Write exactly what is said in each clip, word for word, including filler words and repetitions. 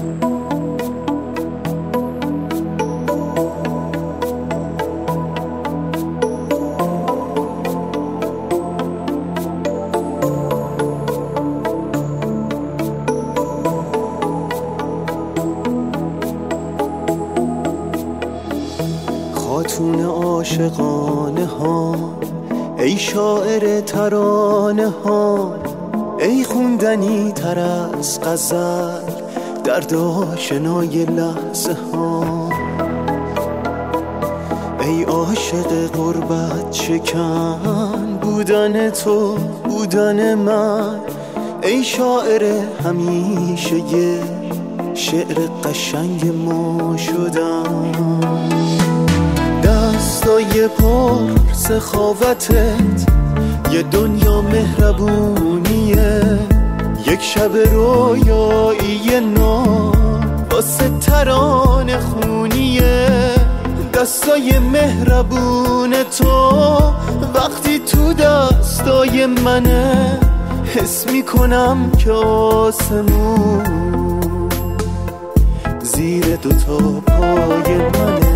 خاتون عاشقانه ها، ای شاعر ترانه ها، ای خوندنی تر از غزل درد آشنای لحظه ها، ای عاشق غربت شکن بودن تو بودن من، ای شاعر همیشه یه شعر قشنگ ما شدن. دستای پر سخاوتت یه دنیا مهربونیه، یک شب رویایی نو واسه ترانه خونیه. دستای مهربون تو وقتی تو دستای منه، حس میکنم که آسمون زیر دوتا پای منه.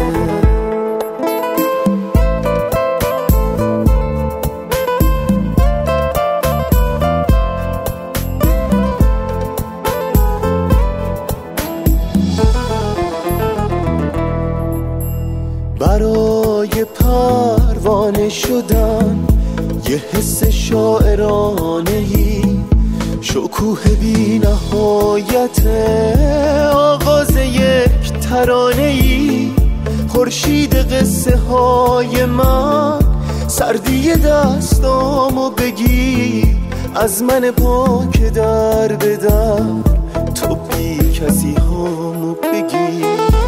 برای پروانه شدن یه حس شاعرانه‌ای، شکوه بی نهایت آغاز یک ترانه‌ای، خورشید قصه های من، سردی دستامو بگیر از من پاک در به در، تو بی کسی هامو بگیر.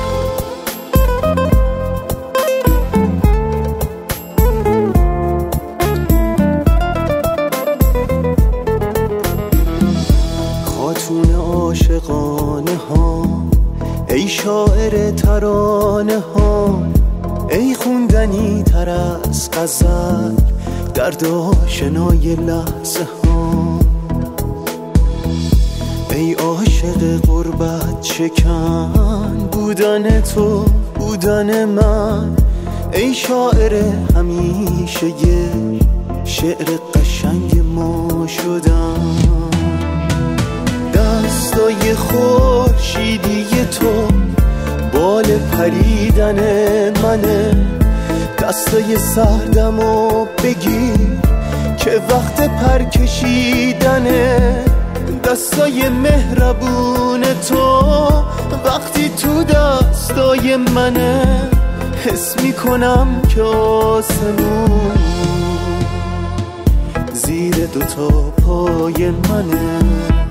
خاتون عاشقانه ها، ای شاعر ترانه ها، ای خوندنی تر از غزل درد آشنای لحظه ها، ای عاشق غربت شکن بودن تو بودن من، ای شاعر همیشه یه شعر قشنگ ما شدن. دستای خورشیدی تو بال پریدن منه، دستای سردمو بگیر که وقت پر کشیدنه. دستای مهربون تو وقتی تو دستای منه، حس میکنم که آسمون زیر دوتا پای منه.